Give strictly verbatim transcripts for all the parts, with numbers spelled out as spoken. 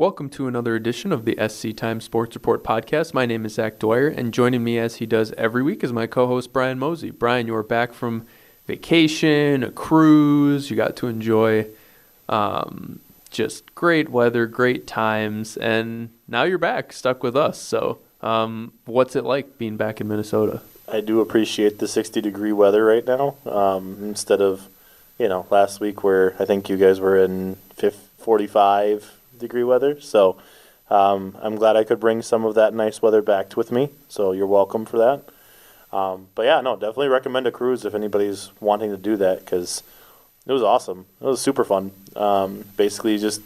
Welcome to another edition of the S C Times Sports Report podcast. My name is Zach Dwyer, and joining me as he does every week is my co-host Brian Mosey. Brian, you are back from vacation, a cruise. You got to enjoy um, just great weather, great times, and now you're back, stuck with us. So um, what's it like being back in Minnesota? I do appreciate the sixty degree weather right now um, instead of, you know, last week where I think you guys were in forty-five degree weather. So um, I'm glad I could bring some of that nice weather back with me. So you're welcome for that. Um, but yeah, no, definitely recommend a cruise if anybody's wanting to do that because it was awesome. It was super fun. Um, basically just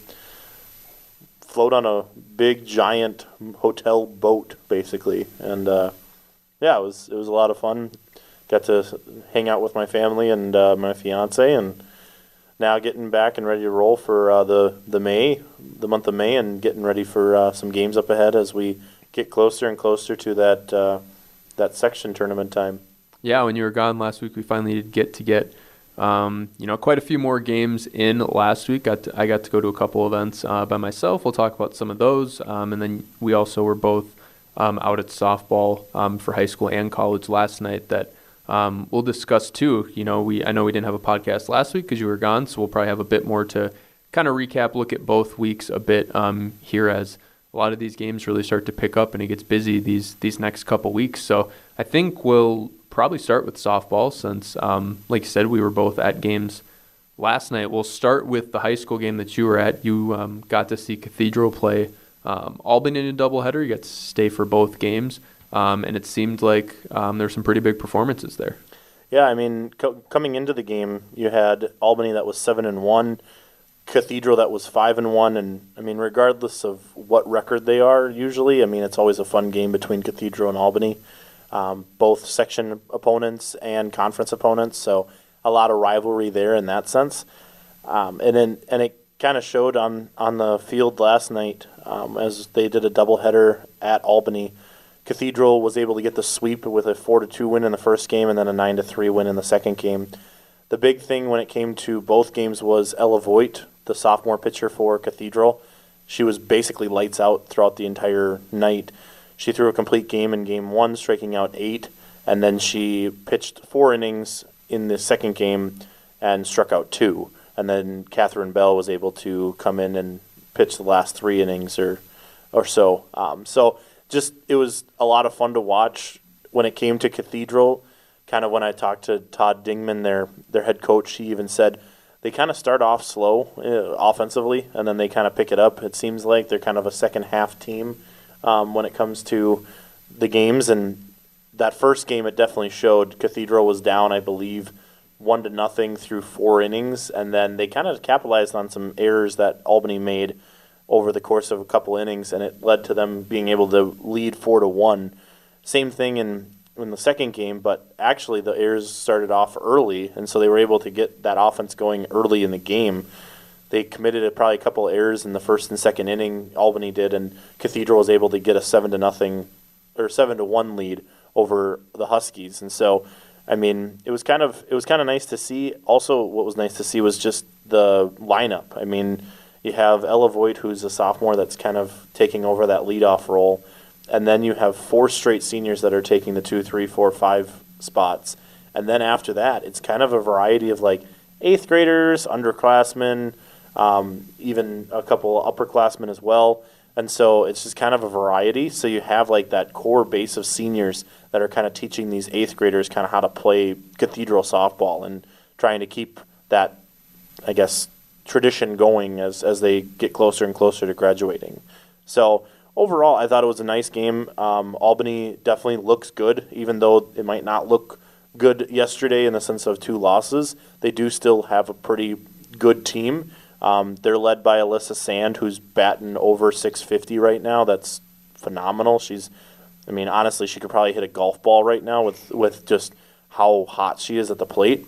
float on a big giant hotel boat basically. And uh, yeah, it was, it was a lot of fun. Got to hang out with my family and uh, my fiance, and now getting back and ready to roll for uh, the the May, the month of May, and getting ready for uh, some games up ahead as we get closer and closer to that uh, that section tournament time. Yeah, when you were gone last week, we finally did get to get um, you know quite a few more games in last week. Got to, I got to go to a couple events uh, by myself. We'll talk about some of those, um, and then we also were both um, out at softball um, for high school and college last night. That Um, we'll discuss too. You know, we I know we didn't have a podcast last week because you were gone, so we'll probably have a bit more to kind of recap, look at both weeks a bit um, here as a lot of these games really start to pick up and it gets busy these these next couple weeks. So I think we'll probably start with softball since, um, like you said, we were both at games last night. We'll start with the high school game that you were at. You um, got to see Cathedral play um, Albany in a doubleheader. You got to stay for both games. Um, and it seemed like um, there were some pretty big performances there. Yeah, I mean, co- coming into the game, you had Albany that was seven and one, Cathedral that was five and one, and I mean, regardless of what record they are, usually, I mean, it's always a fun game between Cathedral and Albany, um, both section opponents and conference opponents. So a lot of rivalry there in that sense, um, and then and it kind of showed on on the field last night um, as they did a doubleheader at Albany. Cathedral was able to get the sweep with a four to two win in the first game and then a nine to three win in the second game. The big thing when it came to both games was Ella Voigt, the sophomore pitcher for Cathedral. She was basically lights out throughout the entire night. She threw a complete game in game one, striking out eight, and then she pitched four innings in the second game and struck out two. And then Catherine Bell was able to come in and pitch the last three innings or, or so. Um, so Just it was a lot of fun to watch when it came to Cathedral. Kind of when I talked to Todd Dingman, their their head coach, he even said they kind of start off slow uh, offensively, and then they kind of pick it up. It seems like they're kind of a second half team um, when it comes to the games. And that first game, it definitely showed. Cathedral was down, I believe, one to nothing through four innings, and then they kind of capitalized on some errors that Albany made over the course of a couple innings, and it led to them being able to lead four to one. Same thing in, in the second game, but actually the errors started off early, and so they were able to get that offense going early in the game. They committed a, probably a couple errors in the first and second inning, Albany did, and Cathedral was able to get a seven to nothing or seven to one lead over the Huskies. And so, I mean, it was kind of it was kind of nice to see. Also, what was nice to see was just the lineup. I mean, you have Ella Voigt, who's a sophomore that's kind of taking over that leadoff role. And then you have four straight seniors that are taking the two, three, four, five spots. And then after that, it's kind of a variety of like eighth graders, underclassmen, um, even a couple upperclassmen as well. And so it's just kind of a variety. So you have like that core base of seniors that are kind of teaching these eighth graders kind of how to play Cathedral softball and trying to keep that, I guess, tradition going as as they get closer and closer to graduating. So overall, I thought it was a nice game. Um, Albany definitely looks good, even though it might not look good yesterday in the sense of two losses. They do still have a pretty good team. Um, they're led by Alyssa Sand, who's batting over six fifty right now. That's phenomenal. She's, I mean, honestly, she could probably hit a golf ball right now with, with just how hot she is at the plate.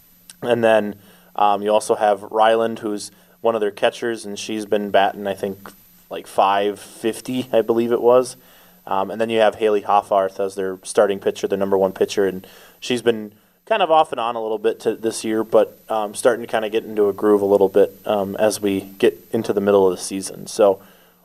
And then Um, you also have Ryland, who's one of their catchers, and she's been batting, I think, like five fifty, I believe it was. Um, and then you have Haley Hoffarth as their starting pitcher, the number one pitcher, and she's been kind of off and on a little bit to this year, but um, starting to kind of get into a groove a little bit um, as we get into the middle of the season. So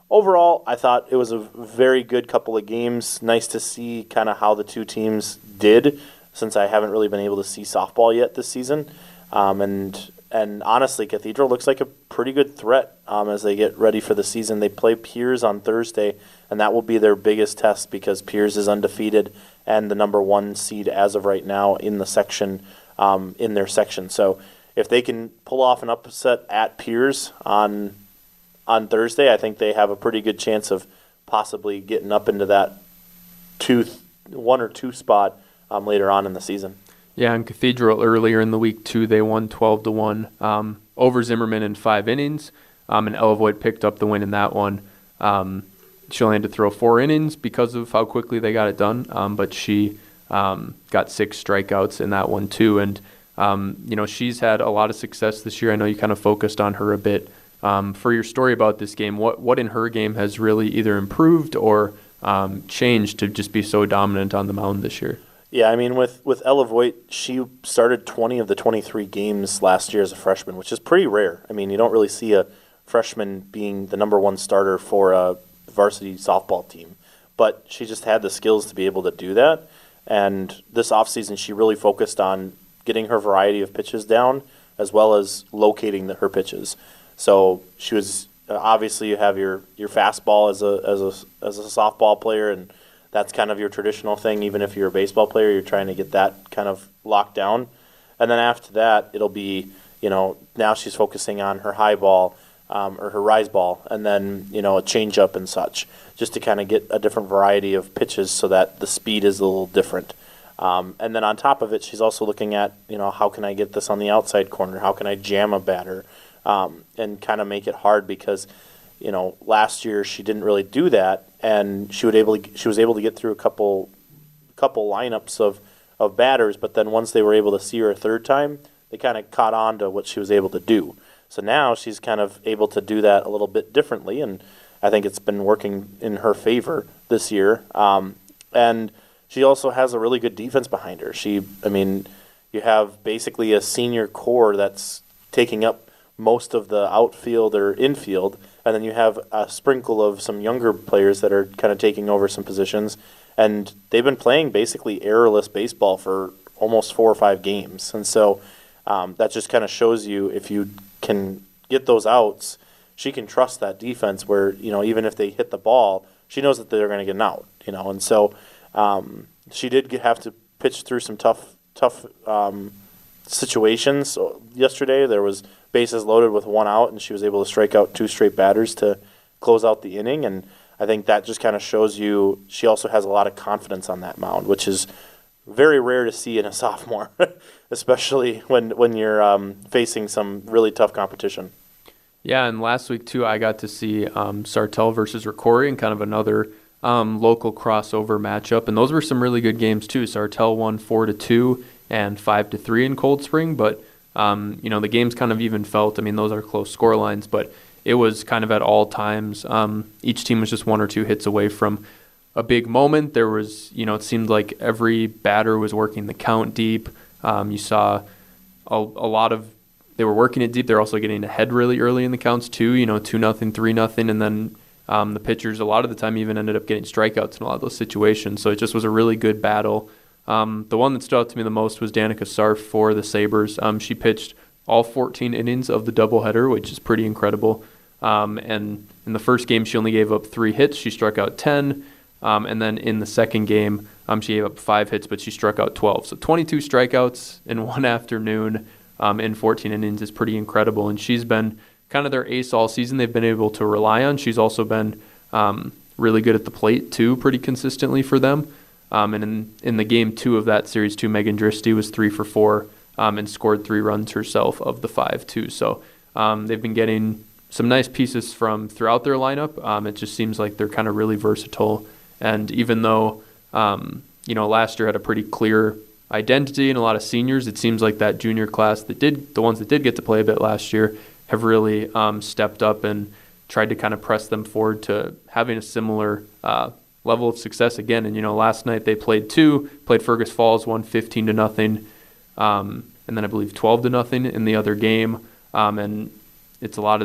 overall, I thought it was a very good couple of games. Nice to see kind of how the two teams did, since I haven't really been able to see softball yet this season. Um, and and honestly, Cathedral looks like a pretty good threat um, as they get ready for the season. They play Piers on Thursday, and that will be their biggest test because Piers is undefeated and the number one seed as of right now in the section, um, in their section. So if they can pull off an upset at Piers on on Thursday, I think they have a pretty good chance of possibly getting up into that two, one or two spot um, later on in the season. Yeah, and Cathedral earlier in the week too, they won twelve to one um, over Zimmerman in five innings, um, and Elevoid picked up the win in that one. Um, she only had to throw four innings because of how quickly they got it done, um, but she um, got six strikeouts in that one too. And um, you know, she's had a lot of success this year. I know you kind of focused on her a bit. Um, for your story about this game, what what in her game has really either improved or um, changed to just be so dominant on the mound this year? Yeah, I mean, with, with Ella Voigt, she started twenty of the twenty-three games last year as a freshman, which is pretty rare. I mean, you don't really see a freshman being the number one starter for a varsity softball team. But she just had the skills to be able to do that. And this offseason, she really focused on getting her variety of pitches down as well as locating the, her pitches. So she was uh, obviously you have your, your fastball as a as a as a softball player, and that's kind of your traditional thing. Even if you're a baseball player, you're trying to get that kind of locked down. And then after that, it'll be, you know, now she's focusing on her high ball um, or her rise ball, and then, you know, a changeup and such, just to kind of get a different variety of pitches so that the speed is a little different. Um, and then on top of it, she's also looking at, you know, how can I get this on the outside corner? How can I jam a batter um, and kind of make it hard because, you know, last year she didn't really do that, and she would able to, she was able to get through a couple couple lineups of, of batters, but then once they were able to see her a third time, they kind of caught on to what she was able to do. So now she's kind of able to do that a little bit differently, and I think it's been working in her favor this year. Um, and she also has a really good defense behind her. She, I mean, you have basically a senior core that's taking up most of the outfield or infield, and then you have a sprinkle of some younger players that are kind of taking over some positions, and they've been playing basically errorless baseball for almost four or five games. And so um, that just kind of shows you if you can get those outs, she can trust that defense where, you know, even if they hit the ball, she knows that they're going to get an out, you know. And so um, she did get, have to pitch through some tough, tough um, situations. So yesterday there was bases loaded with one out, and she was able to strike out two straight batters to close out the inning. And I think that just kind of shows you she also has a lot of confidence on that mound, which is very rare to see in a sophomore, especially when when you're um, facing some really tough competition. Yeah, and last week too, I got to see um, Sartell versus Ricori in kind of another um, local crossover matchup, and those were some really good games too. Sartell won four to two and five to three in Cold Spring, but um, you know, the games kind of even felt. I mean, those are close score lines, but it was kind of at all times. Um, each team was just one or two hits away from a big moment. There was, you know, it seemed like every batter was working the count deep. Um, you saw a, a lot of, they were working it deep. They're also getting ahead really early in the counts too, you know, two nothing, three nothing, and then um, the pitchers a lot of the time even ended up getting strikeouts in a lot of those situations. So it just was a really good battle. Um, the one that stood out to me the most was Danica Sarf for the Sabres. Um, she pitched all fourteen innings of the doubleheader, which is pretty incredible. Um, and in the first game, she only gave up three hits. She struck out ten. Um, and then in the second game, um, she gave up five hits, but she struck out twelve. So twenty-two strikeouts in one afternoon um, in fourteen innings is pretty incredible. And she's been kind of their ace all season. They've been able to rely on. She's also been um, really good at the plate, too, pretty consistently for them. Um, and in, in the game two of that series, too, Megan Dristy was three for four um, and scored three runs herself of the five, too. So um, they've been getting some nice pieces from throughout their lineup. Um, it just seems like they're kind of really versatile. And even though, um, you know, last year had a pretty clear identity and a lot of seniors, it seems like that junior class that did, the ones that did get to play a bit last year, have really um, stepped up and tried to kind of press them forward to having a similar uh, level of success again. And, you know, last night they played two, played Fergus Falls, won fifteen to nothing, um, and then I believe twelve to nothing in the other game. Um, and it's a lot of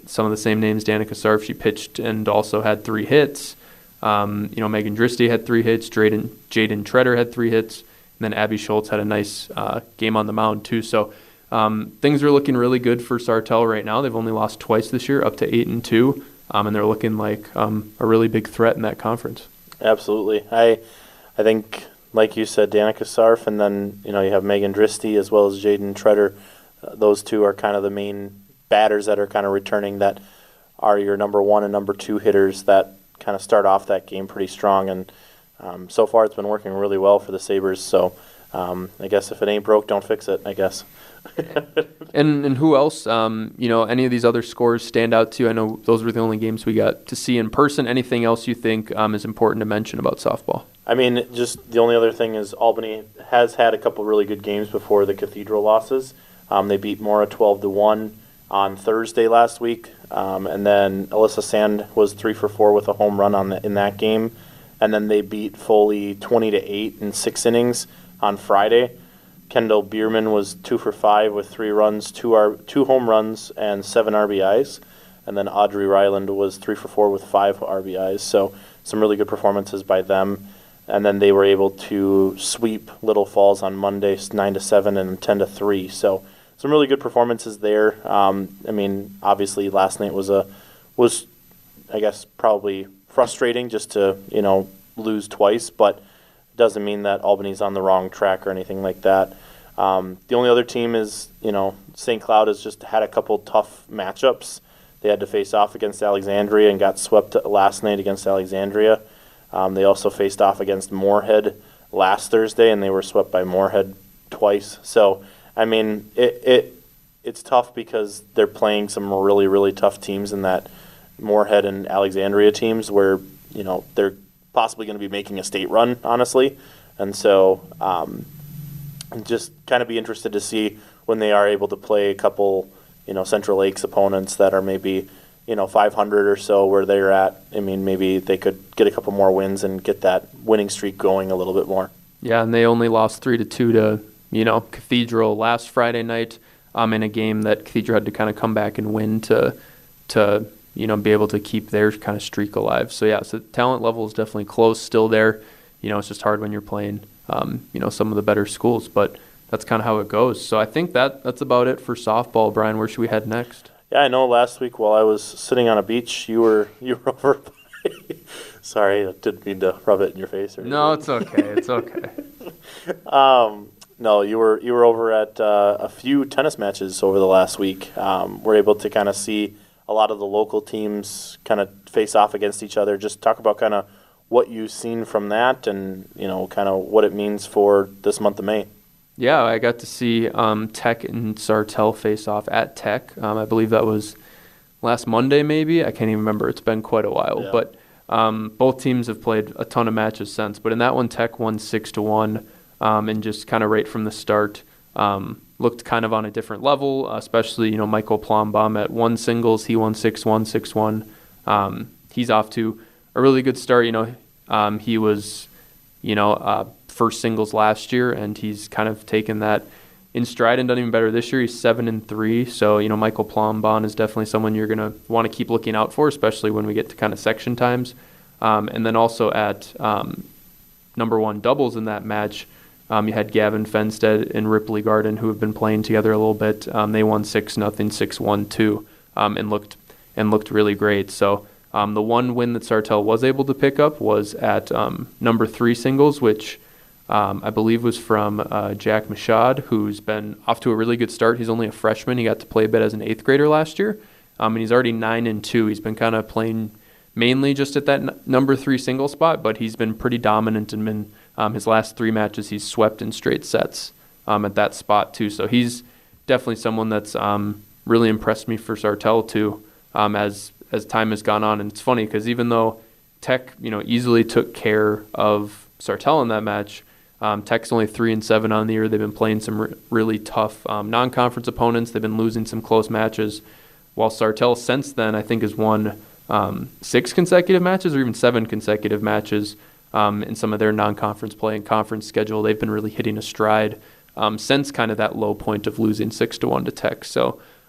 some of the same names. Danica Sarf, she pitched and also had three hits. Um, you know, Megan Dristy had three hits. Jaden Jaden Treader had three hits. And then Abby Schultz had a nice uh, game on the mound too. So um, things are looking really good for Sartell right now. They've only lost twice this year, up to eight and two, um, and they're looking like um, a really big threat in that conference. Absolutely, I I think like you said, Danica Sarf, and then you know you have Megan Dristy as well as Jaden Treader. Uh, those two are kind of the main batters that are kind of returning. That are your number one and number two hitters that kind of start off that game pretty strong and. Um, so far, it's been working really well for the Sabres. So, um, I guess if it ain't broke, don't fix it. I guess. and and who else? Um, you know, any of these other scores stand out to you? I know those were the only games we got to see in person. Anything else you think um, is important to mention about softball? I mean, just the only other thing is Albany has had a couple really good games before the Cathedral losses. Um, they beat Mora twelve to one on Thursday last week, um, and then Alyssa Sand was three for four with a home run on the, in that game. And then they beat Foley twenty to eight in six innings on Friday. Kendall Bierman was two for five with three runs, two R, two home runs, and seven R B Is. And then Audrey Ryland was three for four with five R B Is. So some really good performances by them. And then they were able to sweep Little Falls on Monday, nine to seven and ten to three. So some really good performances there. Um, I mean, obviously last night was a was, I guess, probably frustrating just to, you know, lose twice, but doesn't mean that Albany's on the wrong track or anything like that. Um, the only other team is, you know, Saint Cloud has just had a couple tough matchups. They had to face off against Alexandria and got swept last night against Alexandria. Um, they also faced off against Moorhead last Thursday, and they were swept by Moorhead twice. So, I mean, it, it it's tough because they're playing some really, really tough teams in that Moorhead and Alexandria teams where, you know, they're possibly going to be making a state run, honestly. And so um, just kind of be interested to see when they are able to play a couple, you know, Central Lakes opponents that are maybe, you know, five hundred or so where they're at. I mean, maybe they could get a couple more wins and get that winning streak going a little bit more. Yeah, and they only lost three to two to, you know, Cathedral last Friday night um, in a game that Cathedral had to kind of come back and win to to – you know, be able to keep their kind of streak alive. So, yeah, so talent level is definitely close, still there. You know, it's just hard when you're playing, um, you know, some of the better schools, but that's kind of how it goes. So I think that that's about it for softball. Brian, where should we head next? Yeah, I know last week while I was sitting on a beach, you were you were over by sorry, I didn't mean to rub it in your face. Or no, it's okay. It's okay. um, no, you were you were over at uh, a few tennis matches over the last week. Um, we're able to kind of see a lot of the local teams kind of face off against each other. Just talk about kind of what you've seen from that and, you know, kind of what it means for this month of May. Yeah, I got to see um, Tech and Sartell face off at Tech. Um, I believe that was last Monday maybe. I can't even remember. It's been quite a while. Yeah. But um, both teams have played a ton of matches since. But in that one, Tech won six to one um, and just kind of right from the start um, looked kind of on a different level, especially, you know, Michael Plombaum at one singles. He won six one, six one. Um, he's off to a really good start. You know, um, he was, you know, uh, first singles last year, and he's kind of taken that in stride and done even better this year. He's seven and three. So, you know, Michael Plombaum is definitely someone you're going to want to keep looking out for, especially when we get to kind of section times. Um, and then also at um, number one doubles in that match, Um, you had Gavin Fenstead and Ripley Garden, who have been playing together a little bit. Um, they won six nothing, six one two, um, and looked and looked really great. So um, the one win that Sartell was able to pick up was at um, number three singles, which um, I believe was from uh, Jack Machad, who's been off to a really good start. He's only a freshman. He got to play a bit as an eighth grader last year, um, and he's already nine and two. He's been kind of playing mainly just at that n- number three single spot, but he's been pretty dominant and been. Um, his last three matches, he's swept in straight sets um, at that spot, too. So he's definitely someone that's um, really impressed me for Sartell, too, um, as as time has gone on. And it's funny because even though Tech, you know, easily took care of Sartell in that match, um, Tech's only three and seven on the year. They've been playing some re- really tough um, non-conference opponents. They've been losing some close matches, while Sartell since then, I think, has won um, six consecutive matches or even seven consecutive matches. Um, in some of their non-conference play and conference schedule. They've been really hitting a stride um, since kind of that low point of losing six to one to Tech. So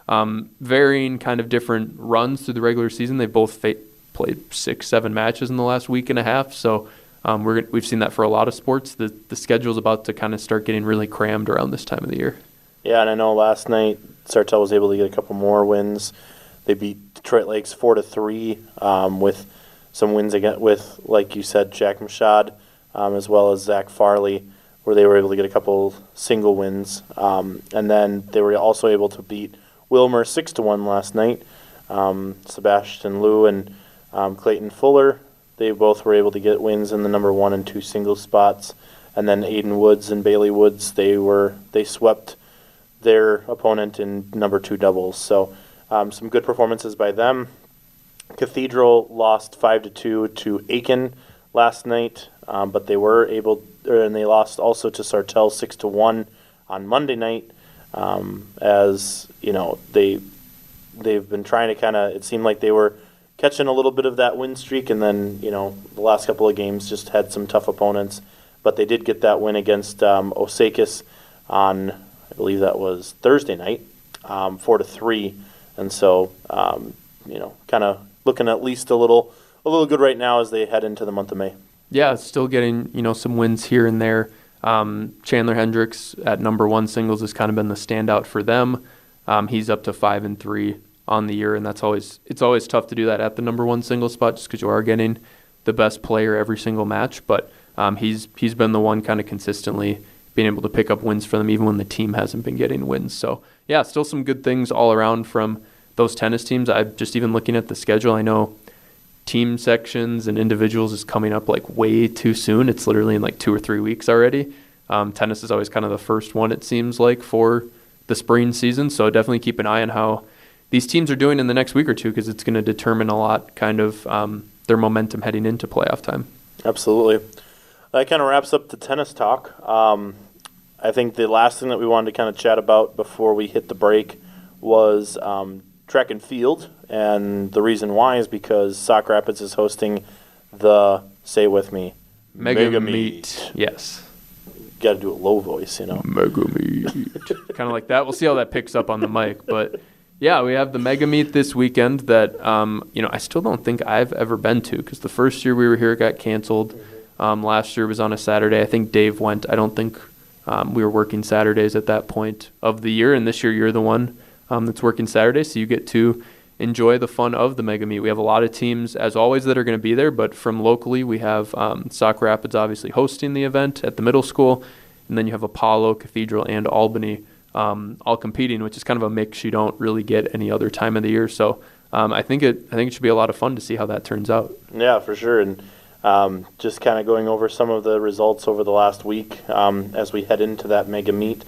um, varying kind of different runs through the regular season. They've both fa- played six, seven matches in the last week and a half. So um, we're we've seen that for a lot of sports. The the schedule's about to kind of start getting really crammed around this time of the year. Yeah, and I know last night Sartell was able to get a couple more wins. They beat Detroit Lakes four to three um, with some wins again with, like you said, Jack Machad, um, as well as Zach Farley, where they were able to get a couple single wins. Um, and then they were also able to beat Wilmer six to one last night. Um, Sebastian Liu and um, Clayton Fuller, they both were able to get wins in the number one and two single spots. And then Aiden Woods and Bailey Woods, they were they swept their opponent in number two doubles. So um, some good performances by them. Cathedral lost five to two to Aiken last night, um, but they were able, er, and they lost also to Sartell six to one on Monday night. Um, as you know, they they've been trying to kind of. It seemed like they were catching a little bit of that win streak, and then you know the last couple of games just had some tough opponents. But they did get that win against um, Osakis on, I believe that was Thursday night, um, four to three, and so um, you know, kind of looking at least a little a little good right now as they head into the month of May. Yeah, still getting you know some wins here and there. Um, Chandler Hendricks at number one singles has kind of been the standout for them. Um, he's up to five and three on the year, and that's always it's always tough to do that at the number one single spot just because you are getting the best player every single match. But um, he's he's been the one kind of consistently being able to pick up wins for them even when the team hasn't been getting wins. So yeah, still some good things all around from those tennis teams. I'm just even looking at the schedule. I know team sections and individuals is coming up like way too soon. It's literally in like two or three weeks already. Um, tennis is always kind of the first one, it seems like, for the spring season. So definitely keep an eye on how these teams are doing in the next week or two because it's going to determine a lot kind of um, their momentum heading into playoff time. Absolutely. That kind of wraps up the tennis talk. Um, I think the last thing that we wanted to kind of chat about before we hit the break was um, track and field, and the reason why is because Sauk Rapids is hosting the, say it with me, Mega, Mega Meet. Meet. Yes. Got to do a low voice, you know. Mega Meet. Kind of like that. We'll see how that picks up on the mic. But, yeah, we have the Mega Meet this weekend that, um, you know, I still don't think I've ever been to because the first year we were here it got canceled. Um, last year was on a Saturday. I think Dave went. I don't think um, we were working Saturdays at that point of the year, and this year you're the one um, that's working Saturdays, so you get to enjoy the fun of the Mega Meet. We have a lot of teams, as always, that are going to be there, but from locally, we have um, Sauk Rapids obviously hosting the event at the middle school, and then you have Apollo, Cathedral, and Albany um, all competing, which is kind of a mix you don't really get any other time of the year. So um, I think it I think it should be a lot of fun to see how that turns out. Yeah, for sure. And um, just kind of going over some of the results over the last week um, as we head into that Mega Meet.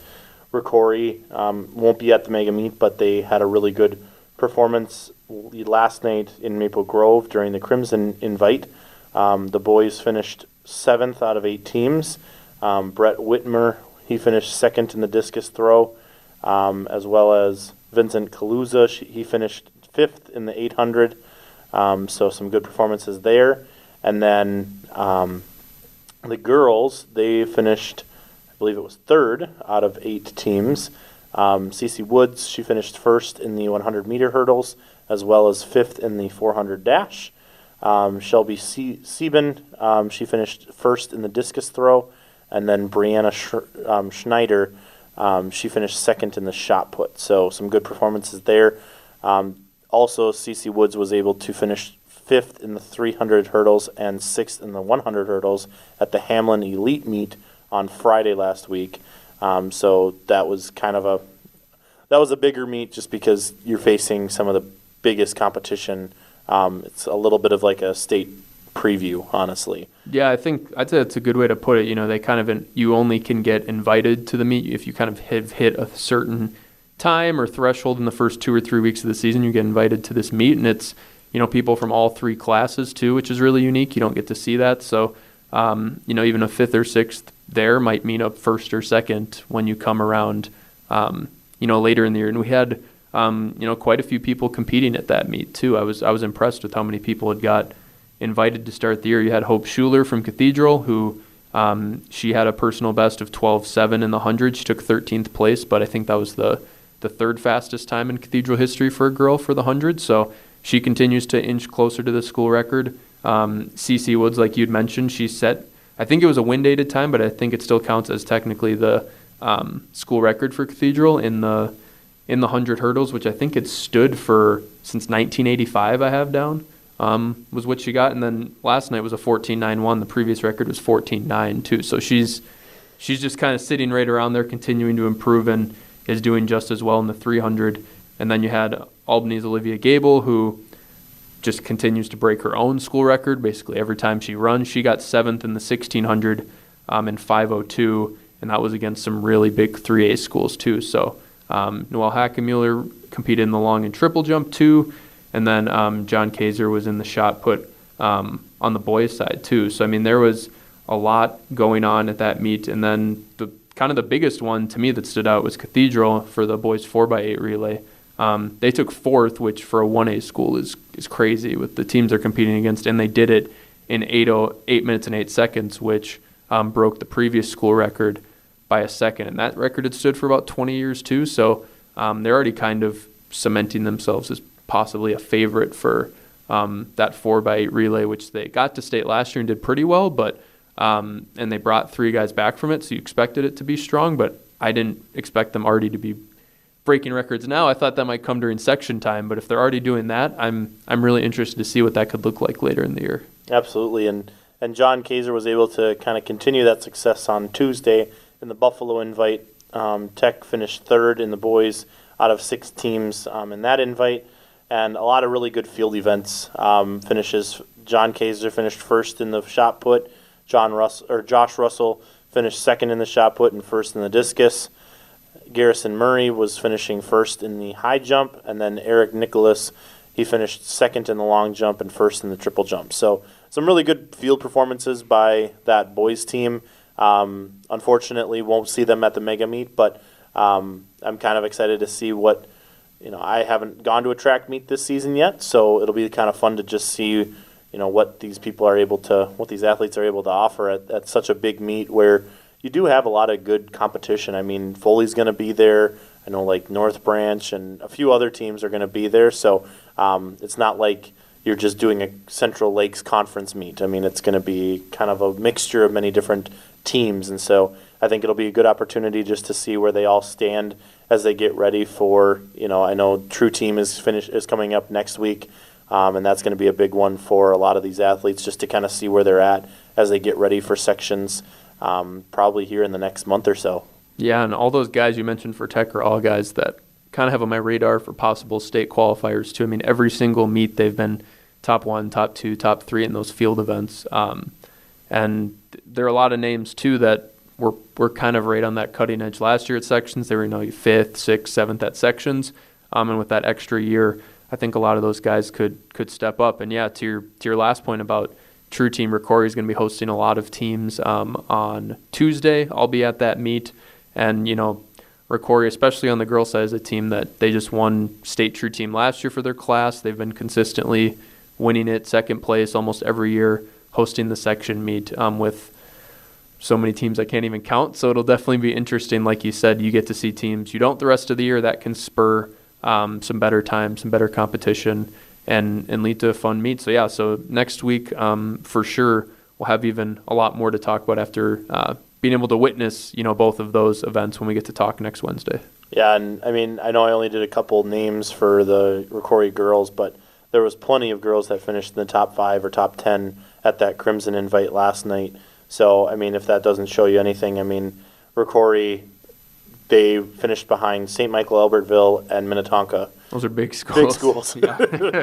Ricori um, won't be at the Mega Meet, but they had a really good performance last night in Maple Grove during the Crimson Invite. Um, the boys finished seventh out of eight teams. Um, Brett Whitmer, he finished second in the discus throw, um, as well as Vincent Kaluza. He finished fifth in the eight hundred. Um, so some good performances there. And then um, the girls, they finished, I believe it was third out of eight teams. Um, Cece Woods, she finished first in the one hundred meter hurdles, as well as fifth in the four hundred dash. Um, Shelby Se- Sieben, um, she finished first in the discus throw, and then Brianna Sch- um, Schneider, um, she finished second in the shot put. So some good performances there. Um, also, Cece Woods was able to finish fifth in the three hundred hurdles and sixth in the one hundred hurdles at the Hamlin Elite Meet on Friday last week. Um, so that was kind of a that was a bigger meet just because you're facing some of the biggest competition. Um, it's a little bit of like a state preview, honestly. Yeah, I think I'd say that's a good way to put it. You know, they kind of in, you only can get invited to the meet if you kind of have hit a certain time or threshold in the first two or three weeks of the season. You get invited to this meet, and it's you know people from all three classes too, which is really unique. You don't get to see that, so um, you know even a fifth or sixth there might mean a first or second when you come around, um, you know, later in the year. And we had, um, you know, quite a few people competing at that meet too. I was I was impressed with how many people had got invited to start the year. You had Hope Schuler from Cathedral, who um, she had a personal best of twelve seven in the one hundred. She took thirteenth place, but I think that was the the third fastest time in Cathedral history for a girl for the one hundred. So she continues to inch closer to the school record. Um, Cece Woods, like you'd mentioned, she set, I think it was a wind-aided time, but I think it still counts as technically the um, school record for Cathedral in the in the one hundred hurdles, which I think it stood for since nineteen eighty-five, I have down, um, was what she got. And then last night was a fourteen nine one. The previous record was fourteen nine too. So she's she's just kind of sitting right around there, continuing to improve, and is doing just as well in the three hundred. And then you had Albany's Olivia Gable, who just continues to break her own school record basically every time she runs. She got seventh in the sixteen hundred um, in five oh two, and that was against some really big three A schools too. So um, Noelle Hackenmuller competed in the long and triple jump too, and then um, John Kaiser was in the shot put um, on the boys' side too. So I mean, there was a lot going on at that meet. And then the kind of the biggest one to me that stood out was Cathedral for the boys four by eight relay. Um, they took fourth, which for a one A school is is crazy with the teams they're competing against, and they did it in eight, oh, eight minutes and eight seconds, which um, broke the previous school record by a second. And that record had stood for about twenty years too, so um, they're already kind of cementing themselves as possibly a favorite for um, that four by eight relay, which they got to state last year and did pretty well, but um, and they brought three guys back from it, so you expected it to be strong, but I didn't expect them already to be breaking records now. I thought that might come during section time, but if they're already doing that, I'm I'm really interested to see what that could look like later in the year. Absolutely, and and John Kaiser was able to kind of continue that success on Tuesday in the Buffalo Invite. Um, Tech finished third in the boys out of six teams um, in that invite, and a lot of really good field events um, finishes. John Kaiser finished first in the shot put. John Russ or Josh Russell finished second in the shot put and first in the discus. Garrison Murray was finishing first in the high jump, and then Eric Nicholas, he finished second in the long jump and first in the triple jump. So some really good field performances by that boys team. Um, unfortunately, won't see them at the mega meet, but um, I'm kind of excited to see what, you know, I haven't gone to a track meet this season yet, so it'll be kind of fun to just see, you know, what these people are able to, what these athletes are able to offer at, at such a big meet where you do have a lot of good competition. I mean, Foley's going to be there. I know like North Branch and a few other teams are going to be there. So um, it's not like you're just doing a Central Lakes Conference meet. I mean, it's going to be kind of a mixture of many different teams. And so I think it'll be a good opportunity just to see where they all stand as they get ready for, you know, I know True Team is finish is coming up next week. Um, and that's going to be a big one for a lot of these athletes just to kind of see where they're at as they get ready for sections. Um, probably here in the next month or so. Yeah, and all those guys you mentioned for Tech are all guys that kind of have on my radar for possible state qualifiers too. I mean, every single meet they've been top one, top two, top three in those field events. Um, and there are a lot of names too that were, were kind of right on that cutting edge last year at sections. They were, you know, fifth, sixth, seventh at sections. Um, and with that extra year, I think a lot of those guys could could step up. And yeah, to your to your last point about True Team, Ricori is going to be hosting a lot of teams um, on Tuesday. I'll be at that meet. And, you know, Ricori, especially on the girls' side, is a team that they just won state True Team last year for their class. They've been consistently winning it, second place almost every year, hosting the section meet um, with so many teams I can't even count. So it'll definitely be interesting. Like you said, you get to see teams you don't the rest of the year that can spur um, some better times, some better competition, and and lead to a fun meet. So yeah, so next week um, for sure we'll have even a lot more to talk about after uh, being able to witness, you know, both of those events when we get to talk next Wednesday. Yeah, and I mean, I know I only did a couple names for the Ricori girls, but there was plenty of girls that finished in the top five or top ten at that Crimson Invite last night. So I mean, if that doesn't show you anything, I mean, Ricori, they finished behind Saint Michael Albertville and Minnetonka. Those are big schools. Big schools. Yeah.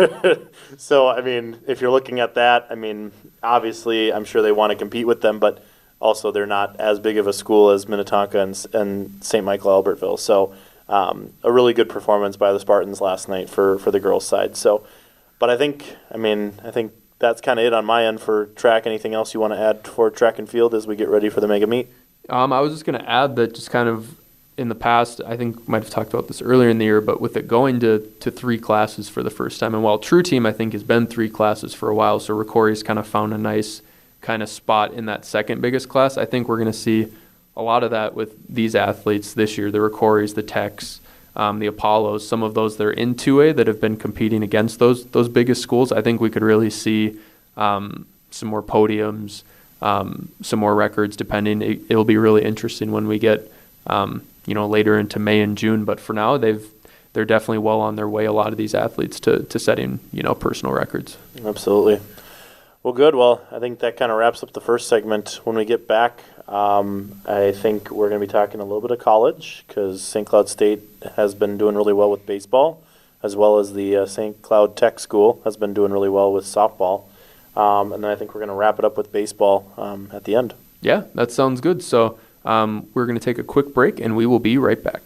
So, I mean, if you're looking at that, I mean, obviously, I'm sure they want to compete with them, but also they're not as big of a school as Minnetonka and, and Saint Michael Albertville. So, um, a really good performance by the Spartans last night for, for the girls' side. So, but I think, I mean, I think that's kind of it on my end for track. Anything else you want to add for track and field as we get ready for the mega meet? Um, I was just going to add that just kind of in the past, I think might have talked about this earlier in the year, but with it going to, to three classes for the first time, and while True Team I think has been three classes for a while, so Ricori's kind of found a nice kind of spot in that second biggest class. I think we're going to see a lot of that with these athletes this year, the Ricoris, the Techs, um, the Apollos, some of those that are in two A that have been competing against those those biggest schools, I think we could really see um, some more podiums, um, some more records. Depending, it, it'll be really interesting when we get um, you know later into May and June. But for now, they've they're definitely well on their way. A lot of these athletes to to setting you know personal records. Absolutely. Well, good. Well, I think that kind of wraps up the first segment. When we get back, um, I think we're going to be talking a little bit of college because Saint Cloud State has been doing really well with baseball, as well as the uh, Saint Cloud Tech School has been doing really well with softball. Um, and then I think we're going to wrap it up with baseball um, at the end. Yeah, that sounds good. So um, we're going to take a quick break, and we will be right back.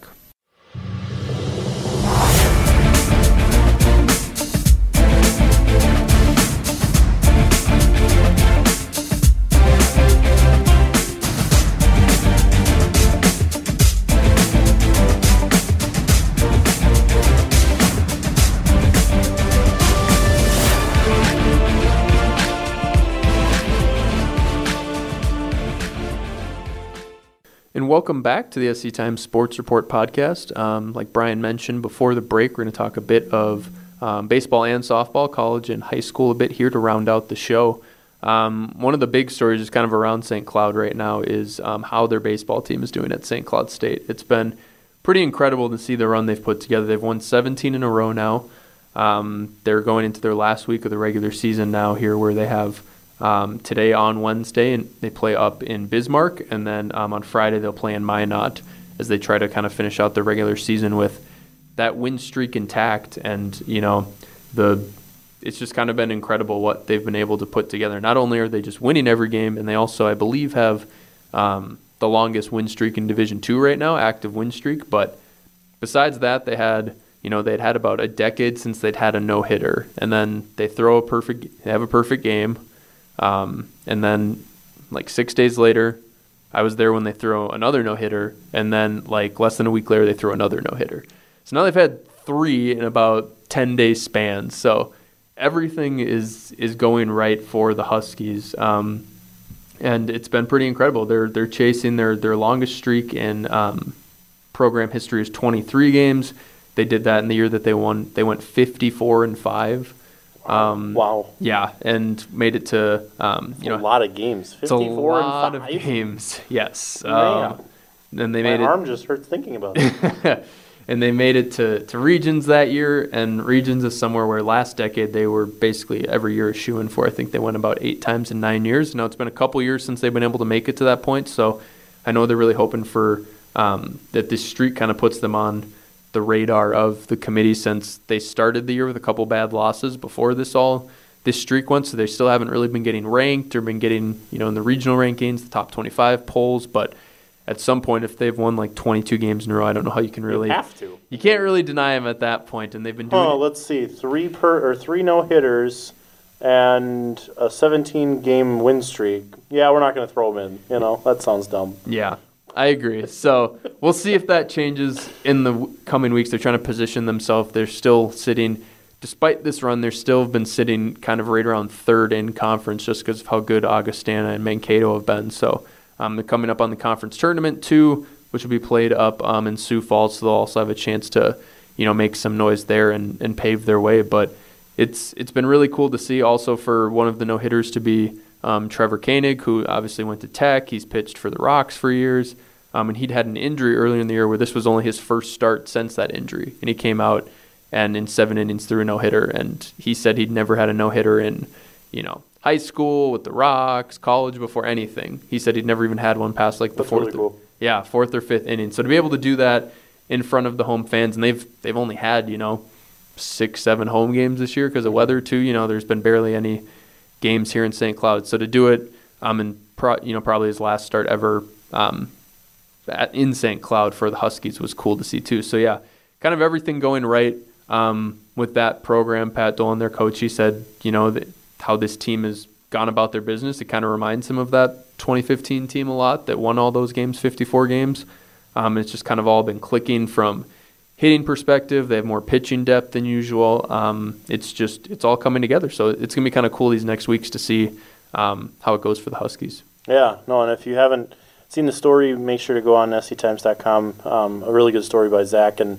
And welcome back to the S C Times Sports Report podcast. Um, like Brian mentioned before the break, we're going to talk a bit of um, baseball and softball, college and high school a bit here to round out the show. Um, one of the big stories is kind of around Saint Cloud right now is um, how their baseball team is doing at Saint Cloud State. It's been pretty incredible to see the run they've put together. They've won seventeen in a row now. Um, they're going into their last week of the regular season now here where they have Um, today on Wednesday, and they play up in Bismarck, and then um, on Friday they'll play in Minot as they try to kind of finish out their regular season with that win streak intact. And you know, the it's just kind of been incredible what they've been able to put together. Not only are they just winning every game, and they also, I believe, have um, the longest win streak in Division Two right now, active win streak. But besides that, they had you know they'd had about a decade since they'd had a no hitter, and then they throw a perfect, they have a perfect game. Um, and then like six days later, I was there when they throw another no-hitter, and then like less than a week later, they throw another no-hitter. So now they've had three in about ten-day spans. So everything is is going right for the Huskies, um, and it's been pretty incredible. They're they're chasing their their longest streak in um, program history is twenty-three games. They did that in the year that they won. They went fifty-four and five. Um, wow. Yeah, and made it to, um, you know. A lot of games. fifty-four it's a lot and five? of games, yes. Man. Um, and they My made arm it, just hurts thinking about it. and they made it to, to Regions that year, and Regions is somewhere where last decade they were basically every year a shoo-in for. I think they went about eight times in nine years. Now it's been a couple years since they've been able to make it to that point, so I know they're really hoping for um, that this streak kind of puts them on the radar of the committee since they started the year with a couple bad losses before this all this streak went, so they still haven't really been getting ranked or been getting you know in the regional rankings, the top twenty-five polls. But at some point, if they've won like twenty-two games in a row, I don't know how you can really you have to. You can't really deny them at that point, and they've been doing. Oh, it. Let's see, three per or three no hitters, and a seventeen game win streak. Yeah, we're not going to throw them in. You know that sounds dumb. Yeah. I agree. So we'll see if that changes in the w- coming weeks. They're trying to position themselves. They're still sitting, despite this run, they're still been sitting kind of right around third in conference just because of how good Augustana and Mankato have been. So um, they're coming up on the conference tournament too, which will be played up um, in Sioux Falls. So they'll also have a chance to, you know, make some noise there and, and pave their way. But it's it's been really cool to see also for one of the no-hitters to be Um, Trevor Koenig, who obviously went to Tech. He's pitched for the Rocks for years. Um, and he'd had an injury earlier in the year where this was only his first start since that injury. And he came out and in seven innings threw a no-hitter. And he said he'd never had a no-hitter in, you know, high school with the Rocks, college, before anything. He said he'd never even had one past like the That's fourth, really cool. yeah, fourth or fifth inning. So to be able to do that in front of the home fans, and they've they've only had, you know, six, seven home games this year because of weather too. You know, there's been barely any games here in Saint Cloud. So to do it, um, in pro, you know, probably his last start ever, um, at, in Saint Cloud for the Huskies was cool to see too. So yeah, kind of everything going right um, with that program. Pat Dolan, their coach, he said, you know, that how this team has gone about their business. It kind of reminds him of that twenty fifteen team a lot that won all those games, fifty-four games. Um, it's just kind of all been clicking from hitting perspective. They have more pitching depth than usual. Um, it's just, it's all coming together. So it's going to be kind of cool these next weeks to see um, how it goes for the Huskies. Yeah, no, and if you haven't seen the story, make sure to go on S C Times dot com. Um, a really good story by Zach and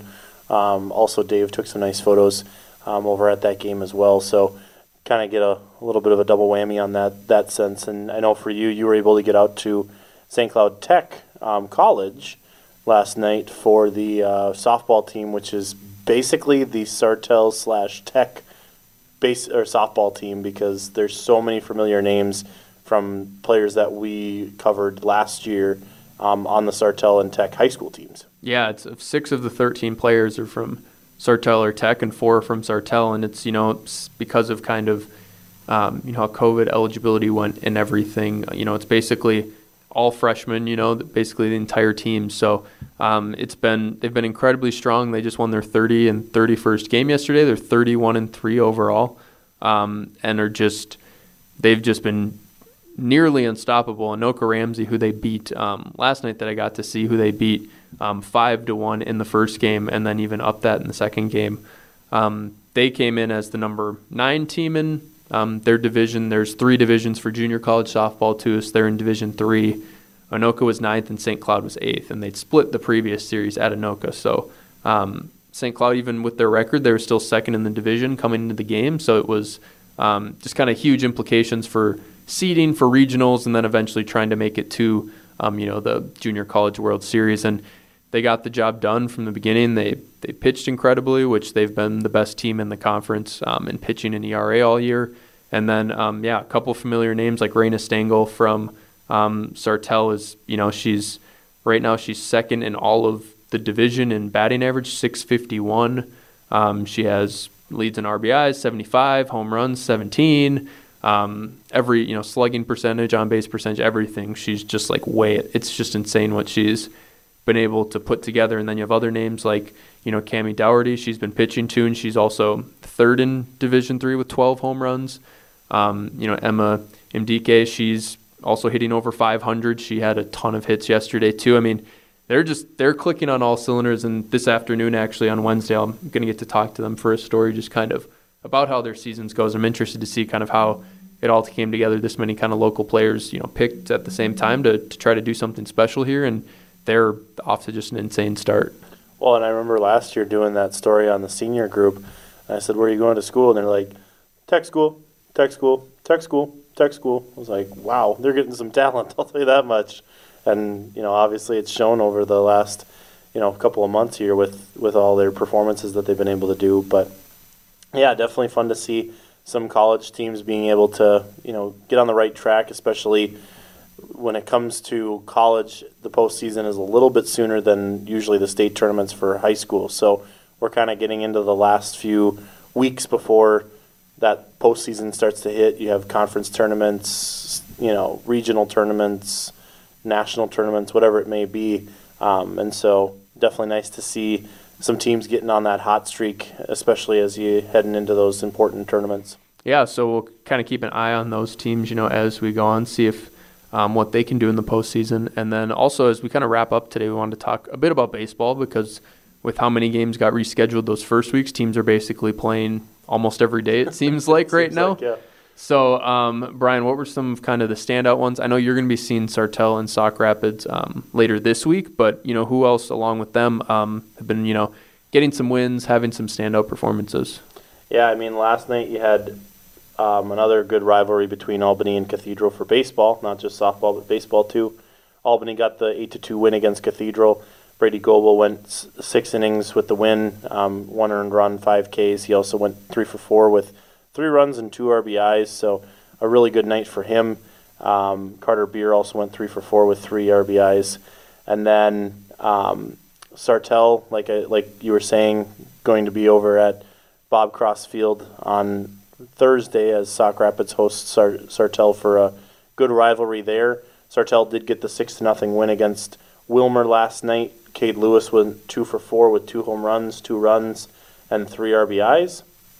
Um, also, Dave took some nice photos um, over at that game as well. So kind of get a, a little bit of a double whammy on that that sense. And I know for you, you were able to get out to Saint Cloud Tech um, College last night for the uh, softball team, which is basically the Sartell slash Tech base or softball team, because there's so many familiar names from players that we covered last year um, on the Sartell and Tech high school teams. Yeah, it's six of the thirteen players are from Sartell or Tech, and four are from Sartell, and it's, you know, it's because of kind of um, you know, how COVID eligibility went and everything. You know, it's basically all freshmen, you know, basically the entire team. So um, it's been they've been incredibly strong. They just won their thirty and thirty-first game yesterday. They're thirty-one and three overall, um, and are just they've just been nearly unstoppable. Anoka Ramsey, who they beat um, last night, that I got to see, who they beat um, five to one in the first game, and then even up that in the second game. Um, they came in as the number nine team in Um, their division. There's three divisions for junior college softball too, so they're in Division Three. Anoka was ninth and Saint Cloud was eighth, and they'd split the previous series at Anoka. So um, Saint Cloud, even with their record, they were still second in the division coming into the game. So it was um, just kind of huge implications for seeding, for regionals, and then eventually trying to make it to um, you know, the Junior College World Series. And they got the job done from the beginning. They they pitched incredibly, which they've been the best team in the conference um, in pitching and E R A all year. And then, um, yeah, a couple familiar names like Raina Stengel from um, Sartell is, you know, she's right now she's second in all of the division in batting average, six fifty-one. Um, she has leads in R B Is, seventy-five, home runs, seventeen. Um, every, you know, slugging percentage, on base percentage, everything. She's just like way, it's just insane what she's been able to put together. And then you have other names like, you know, Cammie Dougherty, she's been pitching too, and she's also third in Division Three with twelve home runs. Um, you know, Emma Mdike, she's also hitting over five hundred. She had a ton of hits yesterday too. I mean, they're just, they're clicking on all cylinders. And this afternoon, actually on Wednesday, I'm going to get to talk to them for a story just kind of about how their seasons goes. I'm interested to see kind of how it all came together. This many kind of local players, you know, picked at the same time to, to try to do something special here. And they're off to just an insane start. Well, and I remember last year doing that story on the senior group. And I said, where are you going to school? And they're like, tech school, tech school, tech school, tech school. I was like, wow, they're getting some talent, I'll tell you that much. And, you know, obviously it's shown over the last, you know, couple of months here with, with all their performances that they've been able to do. But, yeah, definitely fun to see some college teams being able to, you know, get on the right track, especially when it comes to college. The postseason is a little bit sooner than usually the state tournaments for high school. So we're kind of getting into the last few weeks before that postseason starts to hit. You have conference tournaments, you know, regional tournaments, national tournaments, whatever it may be. Um, and so definitely nice to see some teams getting on that hot streak, especially as you heading into those important tournaments. Yeah, so we'll kind of keep an eye on those teams, you know, as we go on, see if Um, what they can do in the postseason. And then also, as we kind of wrap up today, we wanted to talk a bit about baseball, because with how many games got rescheduled those first weeks, teams are basically playing almost every day, it seems like right seems now. Like, yeah. So, um, Brian, what were some of kind of the standout ones? I know you're going to be seeing Sartell and Sauk Rapids um, later this week, but, you know, who else along with them um, have been, you know, getting some wins, having some standout performances? Yeah, I mean, last night you had Um, another good rivalry between Albany and Cathedral for baseball, not just softball, but baseball too. Albany got the eight to two win against Cathedral. Brady Goebel went s- six innings with the win, um, one earned run, five Ks. He also went three for four with three runs and two R B Is, so a really good night for him. Um, Carter Beer also went three for four with three R B Is. And then um, Sartell, like I, like you were saying, going to be over at Bob Cross Field on Thursday as Sauk Rapids hosts Sart- Sartell for a good rivalry there. Sartell did get the six to nothing win against Wilmer last night. Cade Lewis went two for four with two home runs, two runs, and three R B Is.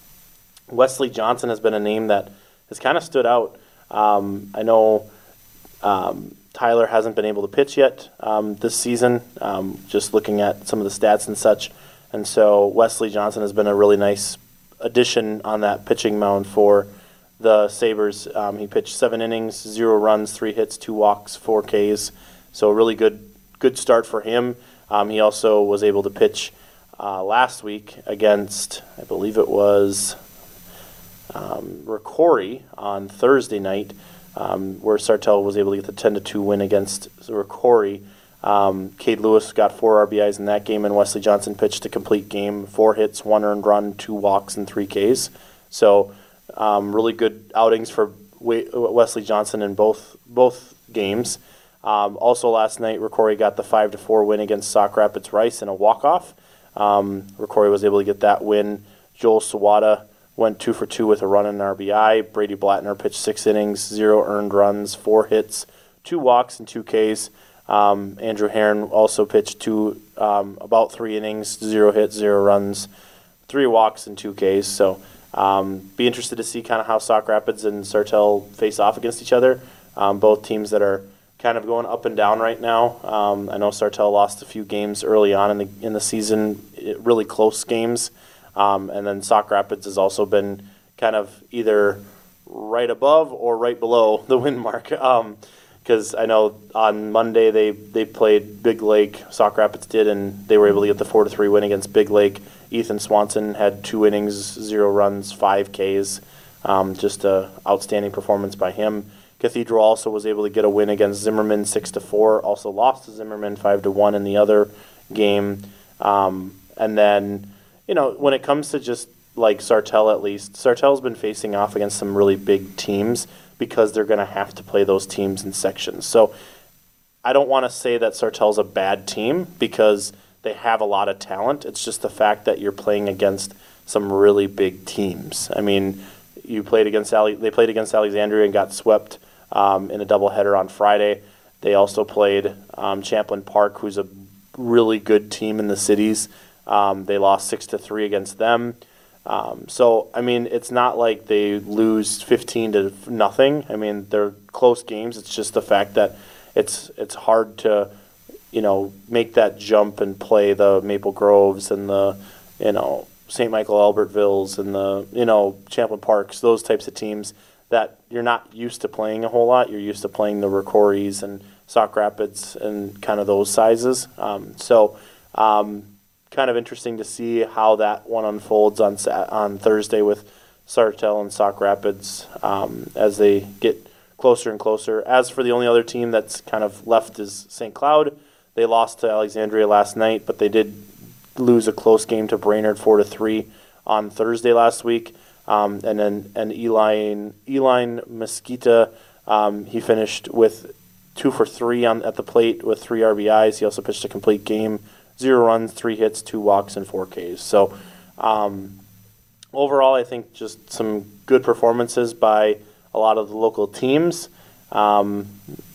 Wesley Johnson has been a name that has kind of stood out. Um, I know um, Tyler hasn't been able to pitch yet um, this season, um, just looking at some of the stats and such. And so Wesley Johnson has been a really nice addition on that pitching mound for the Sabres. Um, he pitched seven innings, zero runs, three hits, two walks, four Ks. So a really good good start for him. Um, he also was able to pitch uh, last week against, I believe it was um, Rocori on Thursday night, um, where Sartell was able to get the ten to two win against Rocori. Um, Cade Lewis got four R B Is in that game, and Wesley Johnson pitched a complete game, four hits, one earned run, two walks, and three Ks. So um, really good outings for Wesley Johnson in both both games. Um, also last night, Rocori got the five to four win against Sauk Rapids Rice in a walk-off. Um, Rocori was able to get that win. Joel Sawada went two for two with a run and an R B I. Brady Blattner pitched six innings, zero earned runs, four hits, two walks, and two Ks. Um, Andrew Heron also pitched two, um, about three innings, zero hits, zero runs, three walks, and two Ks. So um, be interested to see kind of how Sauk Rapids and Sartell face off against each other. Um, both teams that are kind of going up and down right now. Um, I know Sartell lost a few games early on in the in the season, really close games, um, and then Sauk Rapids has also been kind of either right above or right below the win mark. Um, Because I know on Monday they, they played Big Lake, Sauk Rapids did, and they were able to get the four to three win against Big Lake. Ethan Swanson had two innings, zero runs, five Ks. Um, just a outstanding performance by him. Cathedral also was able to get a win against Zimmerman, six to four. Also lost to Zimmerman, five to one in the other game. Um, and then, you know, when it comes to just like Sartell, at least Sartell's been facing off against some really big teams, because they're going to have to play those teams in sections. So I don't want to say that Sartell's a bad team, because they have a lot of talent. It's just the fact that you're playing against some really big teams. I mean, you played against Ale- they played against Alexandria and got swept um, in a doubleheader on Friday. They also played um, Champlain Park, who's a really good team in the cities. Um, they lost six to three against them. Um, so, I mean, it's not like they lose fifteen to nothing. I mean, they're close games. It's just the fact that it's it's hard to, you know, make that jump and play the Maple Groves and the, you know, Saint Michael Albertvilles and the, you know, Champlain Parks, those types of teams that you're not used to playing a whole lot. You're used to playing the Rocoris and Sauk Rapids and kind of those sizes. Um, so, um, kind of interesting to see how that one unfolds on on Thursday with Sartell and Sauk Rapids um, as they get closer and closer. As for the only other team that's kind of left is Saint Cloud. They lost to Alexandria last night, but they did lose a close game to Brainerd four to three on Thursday last week. Um, and then and Eli Eli Mesquita, um, he finished with two for three on at the plate with three R B Is. He also pitched a complete game. Zero runs, three hits, two walks, and four Ks. So um, overall, I think just some good performances by a lot of the local teams. Um,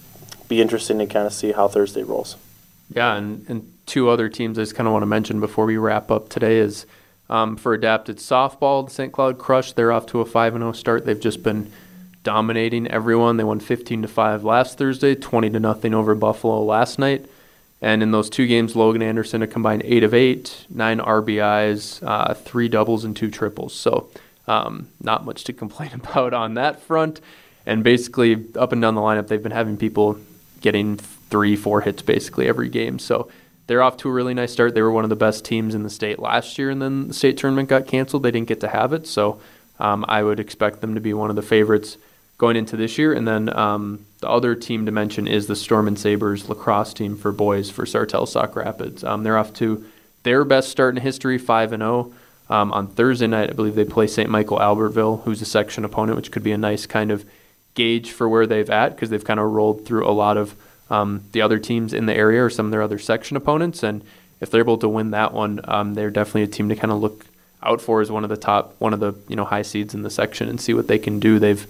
be interesting to kind of see how Thursday rolls. Yeah, and, and two other teams I just kind of want to mention before we wrap up today is um, for adapted softball, the Saint Cloud Crush. They're off to a five and oh start. They've just been dominating everyone. They won fifteen to five last Thursday, twenty to nothing over Buffalo last night. And in those two games, Logan Anderson a combined eight of eight, nine R B Is, uh, three doubles, and two triples. So um, not much to complain about on that front. And basically, up and down the lineup, they've been having people getting three, four hits basically every game. So they're off to a really nice start. They were one of the best teams in the state last year, and then the state tournament got canceled. They didn't get to have it. So um, I would expect them to be one of the favorites going into this year. And then um, the other team to mention is the Storm and Sabres lacrosse team for boys for Sartell Sauk Rapids. Um, they're off to their best start in history, five and oh. Um, on Thursday night, I believe they play Saint Michael Albertville, who's a section opponent, which could be a nice kind of gauge for where they've at, because they've kind of rolled through a lot of um, the other teams in the area or some of their other section opponents. And if they're able to win that one, um, they're definitely a team to kind of look out for as one of the top, one of the you know high seeds in the section and see what they can do. They've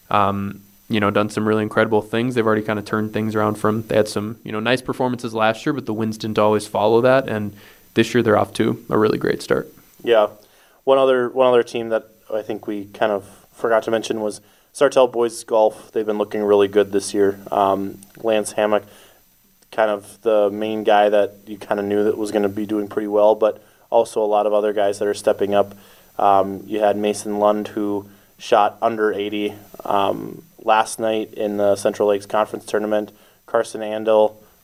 Um, you know, done some really incredible things. They've already kind of turned things around from, they had some, you know, nice performances last year, but the wins didn't always follow that. And this year they're off to a really great start. Yeah. One other, one other team that I think we kind of forgot to mention was Sartell Boys Golf. They've been looking really good this year. Um, Lance Hammock, kind of the main guy that you kind of knew that was going to be doing pretty well, but also a lot of other guys that are stepping up. Um, you had Mason Lund, who shot under eighty um, last night in the Central Lakes Conference Tournament. Carson Andel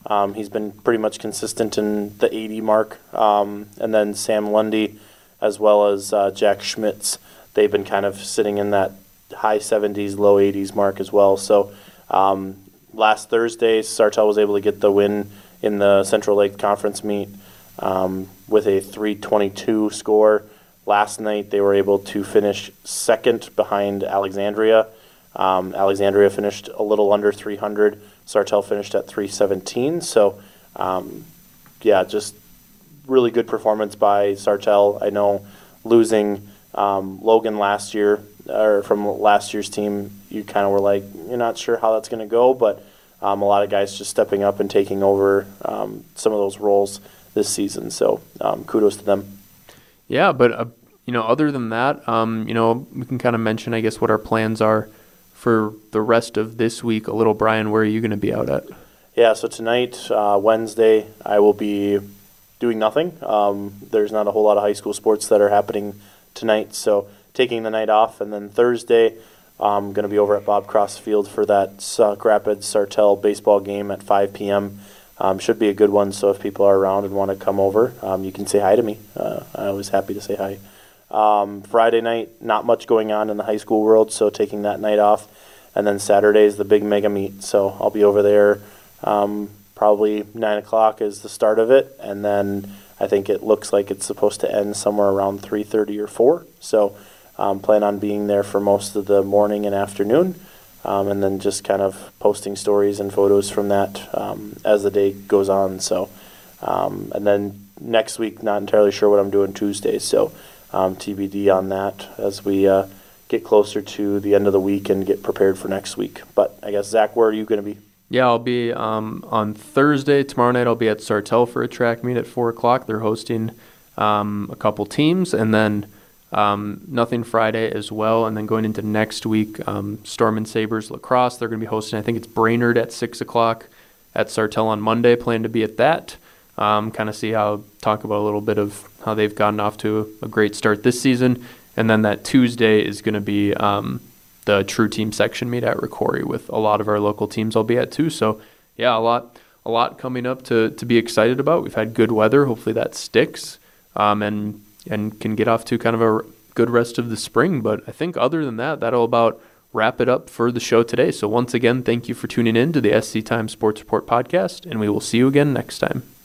Um, he's been pretty much consistent in the eighty mark. Um, and then Sam Lundy, as well as uh, Jack Schmitz, they've been kind of sitting in that high seventies, low eighties mark as well. So um, last Thursday, Sartell was able to get the win in the Central Lake Conference meet um, with a three twenty-two score. Last night, they were able to finish second behind Alexandria. Um, Alexandria finished a little under three hundred. Sartell finished at three seventeen. So, um, yeah, just really good performance by Sartell. I know losing um, Logan last year, or from last year's team, you kind of were like, you're not sure how that's going to go, but um, a lot of guys just stepping up and taking over um, some of those roles this season. So, um, kudos to them. Yeah, but, uh, you know, other than that, um, you know, we can kind of mention, I guess, what our plans are for the rest of this week. A little, Brian, where are you going to be out at? Yeah, so tonight, uh, Wednesday, I will be doing nothing. Um, there's not a whole lot of high school sports that are happening tonight, so taking the night off. And then Thursday, I'm going to be over at Bob Cross Field for that Sauk Rapids Sartell baseball game at five p.m. Um, should be a good one, so if people are around and want to come over, um, you can say hi to me. Uh, I'm always happy to say hi. Um, Friday night, not much going on in the high school world, so taking that night off. And then Saturday is the big mega meet, so I'll be over there. Um, probably nine o'clock is the start of it, and then I think it looks like it's supposed to end somewhere around three thirty or four. So um, plan on being there for most of the morning and afternoon, um, and then just kind of posting stories and photos from that um, as the day goes on. So, um, and then next week, not entirely sure what I'm doing Tuesday, so Um, T B D on that as we uh, get closer to the end of the week and get prepared for next week. But I guess, Zach, where are you going to be? Yeah, I'll be um, on Thursday. Tomorrow night I'll be at Sartell for a track meet at four o'clock. They're hosting um, a couple teams, and then um, nothing Friday as well. And then going into next week, um, Storm and Sabres lacrosse. They're going to be hosting, I think it's Brainerd at six o'clock at Sartell on Monday. Plan to be at that. Um, kind of see how, talk about a little bit of how they've gotten off to a, a great start this season. And then that Tuesday is going to be um, the True Team section meet at Ricori with a lot of our local teams I'll be at too. So yeah, a lot a lot coming up to, to be excited about. We've had good weather. Hopefully that sticks um, and, and can get off to kind of a good rest of the spring. But I think other than that, that'll about wrap it up for the show today. So once again, thank you for tuning in to the S C Times Sports Report podcast, and we will see you again next time.